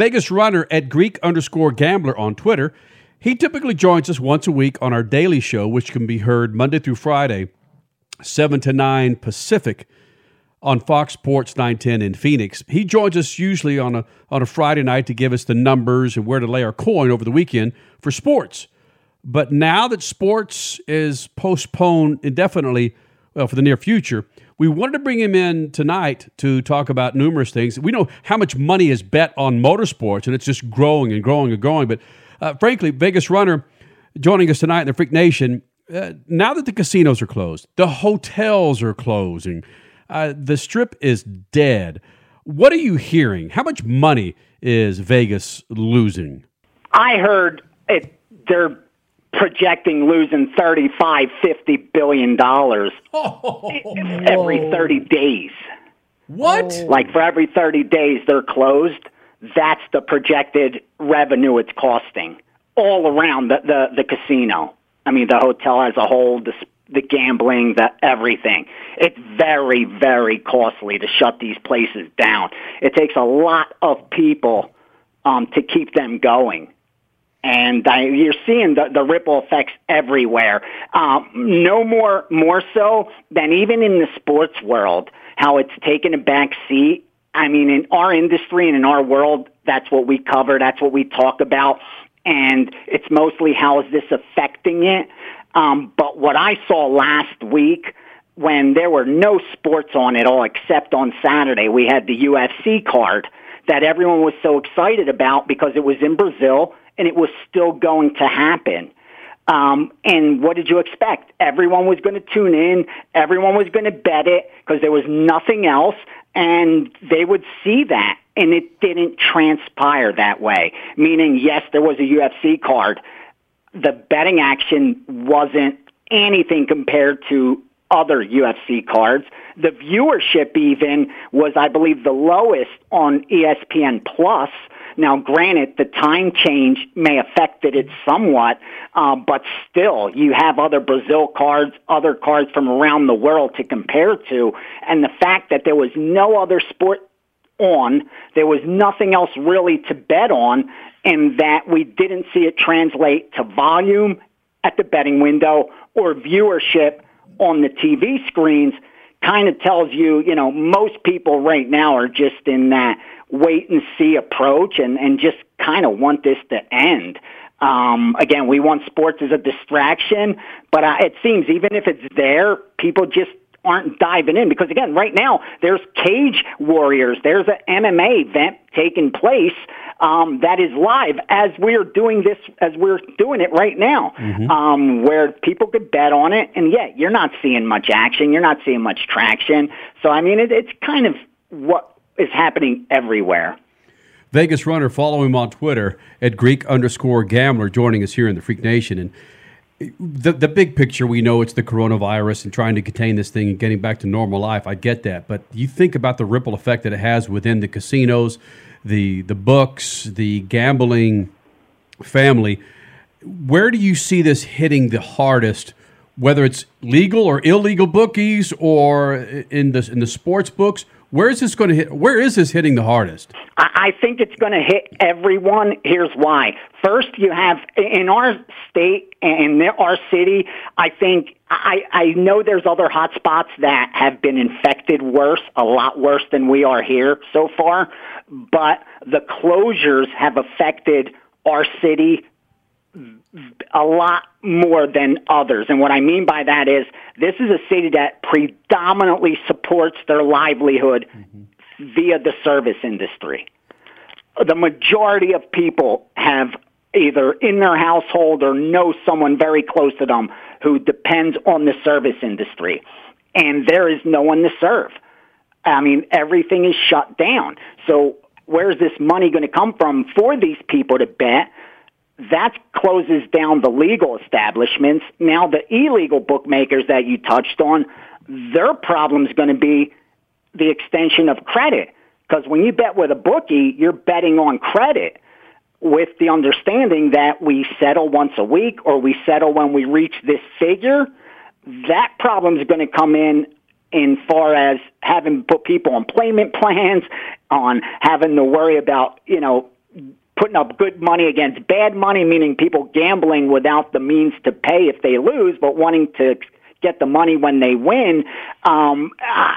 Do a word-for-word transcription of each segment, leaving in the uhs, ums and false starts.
Vegas Runner at Greek underscore Gambler on Twitter. He typically joins us once a week on our daily show, which can be heard Monday through Friday, seven to nine Pacific on Fox Sports nine ten in Phoenix. He joins us usually on a on a Friday night to give us the numbers and where to lay our coin over the weekend for sports. But now that sports is postponed indefinitely, well, for the near future, we wanted to bring him in tonight to talk about numerous things. We know how much money is bet on motorsports, and it's just growing and growing and growing. But uh, frankly, Vegas Runner joining us tonight in the Freak Nation, uh, now that the casinos are closed, the hotels are closing, uh, the Strip is dead. What are you hearing? How much money is Vegas losing? I heard it, they're projecting losing thirty-five, fifty billion dollars oh, every thirty days. What? Like for every thirty days they're closed, that's the projected revenue it's costing all around the, the, the casino. I mean, the hotel as a whole, the, the gambling, the everything. It's very, very costly to shut these places down. It takes a lot of people um, to keep them going. And uh, you're seeing the, the ripple effects everywhere. Um, no more, more so than even in the sports world, how it's taken a back seat. I mean, in our industry and in our world, that's what we cover. That's what we talk about. And it's mostly how is this affecting it. Um, but what I saw last week when there were no sports on at all except on Saturday, we had the U F C card that everyone was so excited about because it was in Brazil and it was still going to happen. Um, and what did you expect? Everyone was going to tune in. Everyone was going to bet it because there was nothing else, and they would see that. And it didn't transpire that way, meaning, yes, there was a U F C card. The betting action wasn't anything compared to other U F C cards. The viewership even was, I believe, the lowest on E S P N Plus. Now, granted, the time change may have affected it somewhat, uh, but still, you have other Brazil cards, other cards from around the world to compare to, and the fact that there was no other sport on, there was nothing else really to bet on, and that we didn't see it translate to volume at the betting window or viewership on the T V screens, kind of tells you, you know, most people right now are just in that wait and see approach and, and just kind of want this to end. Um, again, we want sports as a distraction, but uh, it seems even if it's there, people just aren't diving in because, again, right now there's Cage Warriors. There's an M M A event taking place um, that is live as we're doing this, as we're doing it right now, mm-hmm. um, where people could bet on it. And, yeah, you're not seeing much action. You're not seeing much traction. So, I mean, it, it's kind of what is happening everywhere. Vegas Runner, follow him on Twitter at Greek underscore Gambler, joining us here in the Freak Nation. And The the big picture, we know it's the coronavirus and trying to contain this thing and getting back to normal life. I get that. But you think about the ripple effect that it has within the casinos, the the books, the gambling family. Where do you see this hitting the hardest, whether it's legal or illegal bookies or in the, in the sports books? Where is this going to hit? Where is this hitting the hardest? I think it's going to hit everyone. Here's why. First, you have in our state and in our city, I think I, I know there's other hot spots that have been infected worse, a lot worse than we are here so far. But the closures have affected our city a lot more than others. And what I mean by that is this is a city that predominantly supports their livelihood mm-hmm. via the service industry. The majority of people have either in their household or know someone very close to them who depends on the service industry. And there is no one to serve. I mean, everything is shut down. So where's this money going to come from for these people to bet? That closes down the legal establishments. Now, the illegal bookmakers that you touched on, their problem is going to be the extension of credit. Because when you bet with a bookie, you're betting on credit with the understanding that we settle once a week or we settle when we reach this figure. That problem is going to come in in far as having to put people on payment plans, on having to worry about, you know, putting up good money against bad money, meaning people gambling without the means to pay if they lose, but wanting to get the money when they win. Um,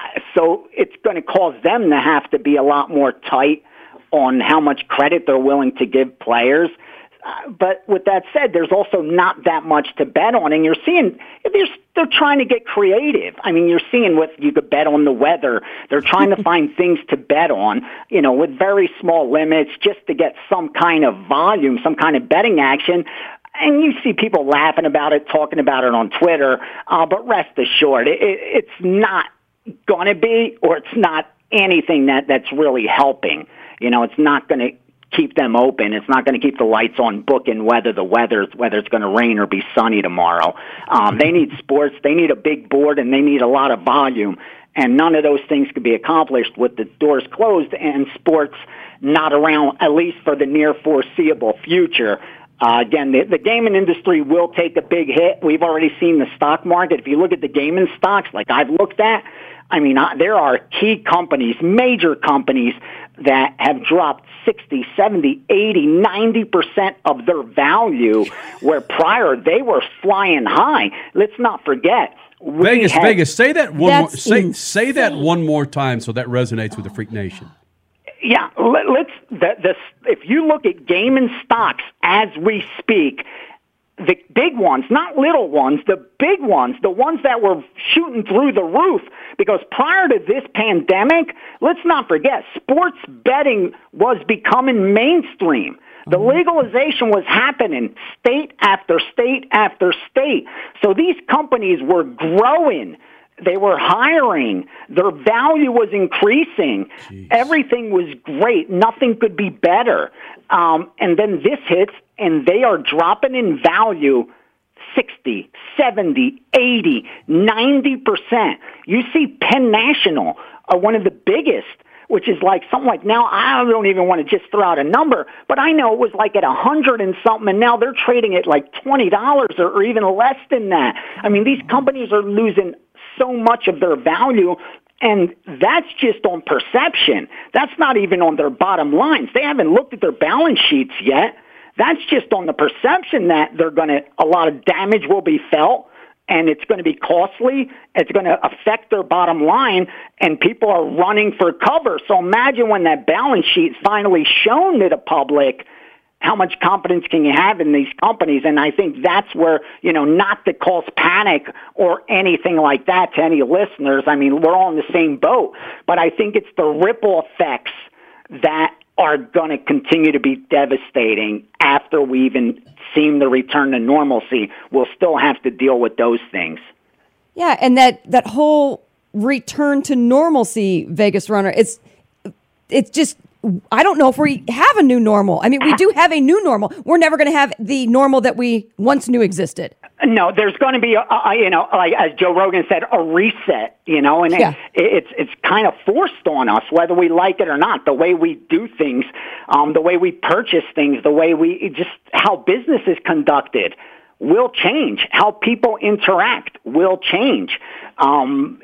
so it's going to cause them to have to be a lot more tight on how much credit they're willing to give players. Uh, but with that said, there's also not that much to bet on, and you're seeing they're, they're trying to get creative. I mean, you're seeing what you could bet on the weather. They're trying to find things to bet on, you know, with very small limits just to get some kind of volume, some kind of betting action. And you see people laughing about it, talking about it on Twitter, uh, but rest assured, it, it, it's not going to be, or it's not anything that, that's really helping. You know, it's not going to keep them open. It's not going to keep the lights on booking whether the weather, whether it's going to rain or be sunny tomorrow. Um, they need sports. They need a big board, and they need a lot of volume. And none of those things could be accomplished with the doors closed and sports not around, at least for the near foreseeable future. Uh, again, the, the gaming industry will take a big hit. We've already seen the stock market. If you look at the gaming stocks, like I've looked at, I mean, uh, there are key companies, major companies, that have dropped sixty, seventy, eighty, ninety percent of their value, where prior they were flying high. Let's not forget. Vegas, had, Vegas, say that one more, say, insane. say that one more time so that resonates with the Freak Nation. Yeah, let, let's. The, the, if you look at gaming stocks as we speak, the big ones, not little ones, the big ones, the ones that were shooting through the roof, because prior to this pandemic, let's not forget, sports betting was becoming mainstream. The legalization was happening state after state after state. So these companies were growing. They were hiring. Their value was increasing. Jeez. Everything was great. Nothing could be better. Um, and then this hits, and they are dropping in value sixty, seventy, eighty, ninety percent. You see Penn National, uh, one of the biggest, which is like something like now, I don't even want to just throw out a number, but I know it was like at a hundred and something, and now they're trading at like twenty dollars or, or even less than that. I mean, these companies are losing so much of their value, and that's just on perception. That's not even on their bottom lines. They haven't looked at their balance sheets yet. That's just on the perception that they're going to, a lot of damage will be felt, and it's going to be costly. It's going to affect their bottom line, and people are running for cover. So imagine when that balance sheet is finally shown to the public, how much confidence can you have in these companies? And I think that's where, you know, not to cause panic or anything like that to any listeners. I mean, we're all in the same boat. But I think it's the ripple effects that are going to continue to be devastating after we even seen the return to normalcy. We'll still have to deal with those things. Yeah, and that, that whole return to normalcy, Vegas Runner, it's it's just, I don't know if we have a new normal. I mean, we do have a new normal. We're never going to have the normal that we once knew existed. No, there's going to be, a, a, you know, like as Joe Rogan said, a reset, you know, and yeah. it, it's it's kind of forced on us, whether we like it or not. The way we do things, um, the way we purchase things, the way we just how business is conducted will change. How people interact will change. Um,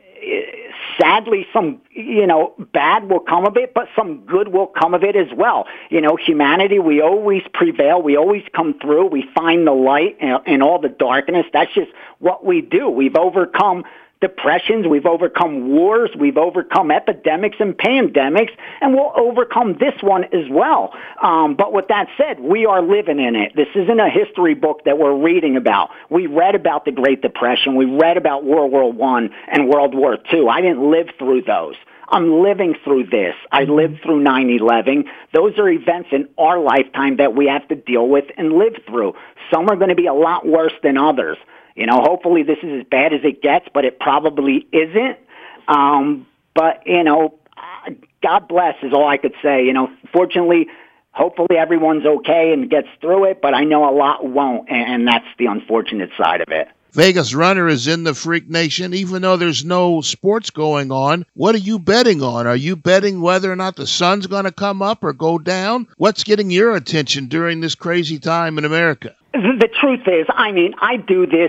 Sadly, some, you know, bad will come of it, but some good will come of it as well. You know, humanity, we always prevail. We always come through. We find the light in, in all the darkness. That's just what we do. We've overcome depressions. We've overcome wars. We've overcome epidemics and pandemics, and we'll overcome this one as well. Um, but with that said, we are living in it. This isn't a history book that we're reading about. We read about the Great Depression. We read about World War One and World War Two. I didn't live through those. I'm living through this. I lived through nine eleven. Those are events in our lifetime that we have to deal with and live through. Some are going to be a lot worse than others. You know, hopefully this is as bad as it gets, but it probably isn't. Um, but, you know, God bless is all I could say. You know, fortunately, hopefully everyone's okay and gets through it, but I know a lot won't, and that's the unfortunate side of it. Vegas Runner is in the Freak Nation. Even though there's no sports going on, what are you betting on? Are you betting whether or not the sun's going to come up or go down? What's getting your attention during this crazy time in America? The truth is, I mean, I do this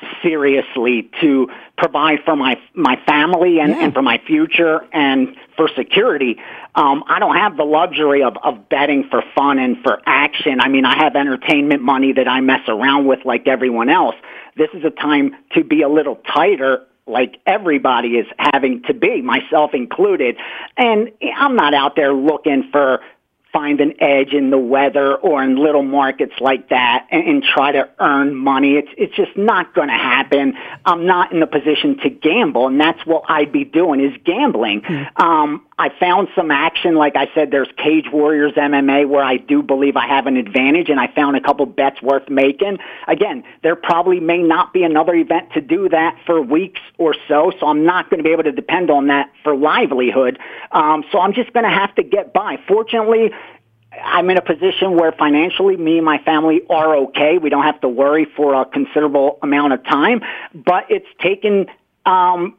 seriously to provide for my my family and, Yeah. and for my future and for security. Um, I don't have the luxury of, of betting for fun and for action. I mean, I have entertainment money that I mess around with like everyone else. This is a time to be a little tighter, like everybody is having to be, myself included. And I'm not out there looking for find an edge in the weather or in little markets like that and, and try to earn money. It's it's just not going to happen. I'm not in the position to gamble, and that's what I'd be doing is gambling. Mm-hmm. Um, I found some action. Like I said, there's Cage Warriors M M A where I do believe I have an advantage, and I found a couple bets worth making. Again, there probably may not be another event to do that for weeks or so, so I'm not going to be able to depend on that for livelihood. Um, so I'm just going to have to get by. Fortunately, I'm in a position where financially me and my family are okay. We don't have to worry for a considerable amount of time, but it's taken um,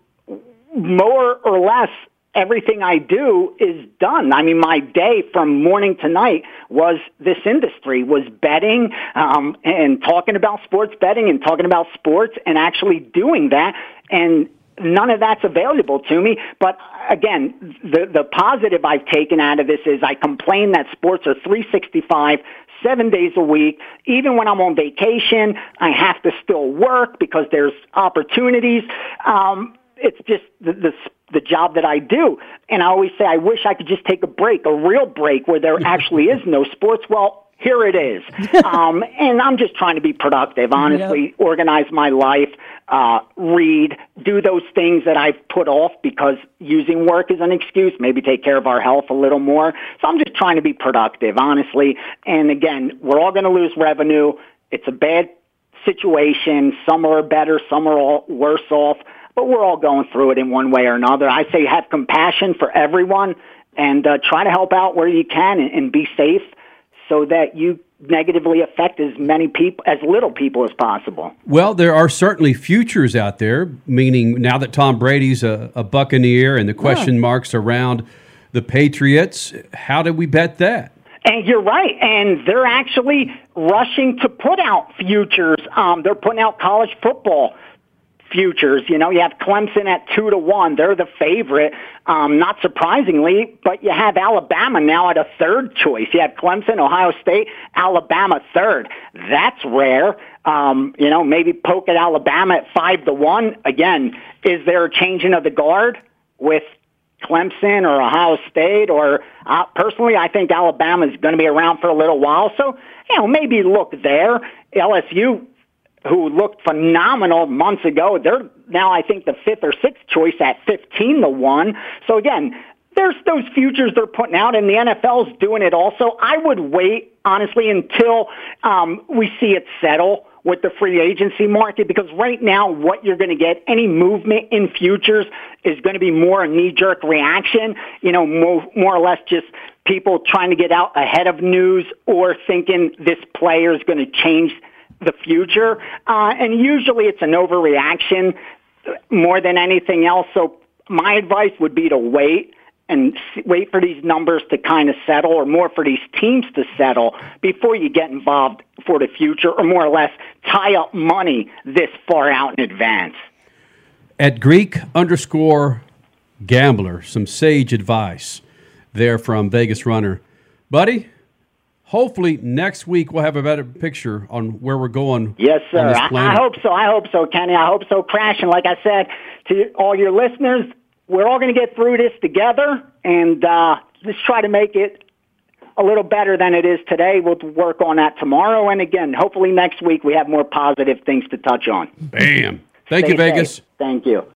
more or less everything I do is done. I mean, my day from morning to night was this industry, was betting um, and talking about sports betting and talking about sports and actually doing that. And none of that's available to me. But again, the, the positive I've taken out of this is I complain that sports are three sixty-five, seven days a week. Even when I'm on vacation, I have to still work because there's opportunities. Um, it's just the, the the job that I do. And I always say, I wish I could just take a break, a real break where there actually is no sports. Well, here it is. Um, and I'm just trying to be productive, honestly, yep. Organize my life, uh, read, do those things that I've put off because using work is an excuse, maybe take care of our health a little more. So I'm just trying to be productive, honestly. And again, we're all going to lose revenue. It's a bad situation. Some are better, some are all worse off, but we're all going through it in one way or another. I say have compassion for everyone and uh, try to help out where you can and, and be safe so that you negatively affect as many people, as little people as possible. Well, there are certainly futures out there, meaning now that Tom Brady's a, a Buccaneer and the question yeah. marks around the Patriots, how do we bet that? And you're right, and they're actually rushing to put out futures. Um, they're putting out college football futures. You know, you have Clemson at two to one. They're the favorite, um, not surprisingly, but you have Alabama now at a third choice. You have Clemson, Ohio State, Alabama third. That's rare. Um, you know, maybe poke at Alabama at five to one. Again, is there a changing of the guard with Clemson or Ohio State? Or uh, personally, I think Alabama is going to be around for a little while. So, you know, maybe look there. L S U, who looked phenomenal months ago, they're now, I think, the fifth or sixth choice at fifteen to one. So again, there's those futures they're putting out, and the N F L's doing it also. I would wait, honestly, until um, we see it settle with the free agency market, because right now what you're going to get, any movement in futures is going to be more a knee-jerk reaction, you know, more, more or less just people trying to get out ahead of news or thinking this player is going to change the future. Uh, and usually it's an overreaction more than anything else. So my advice would be to wait and wait for these numbers to kind of settle, or more for these teams to settle before you get involved for the future, or more or less tie up money this far out in advance. At Greek underscore gambler, some sage advice there from Vegas Runner. Buddy, hopefully next week we'll have a better picture on where we're going. Yes, sir. I, I hope so. I hope so, Kenny. I hope so, Crash. And like I said to all your listeners, we're all going to get through this together, and uh, let's try to make it a little better than it is today. We'll work on that tomorrow. And again, hopefully next week we have more positive things to touch on. Bam. Thank Stay you, Vegas. Safe. Thank you.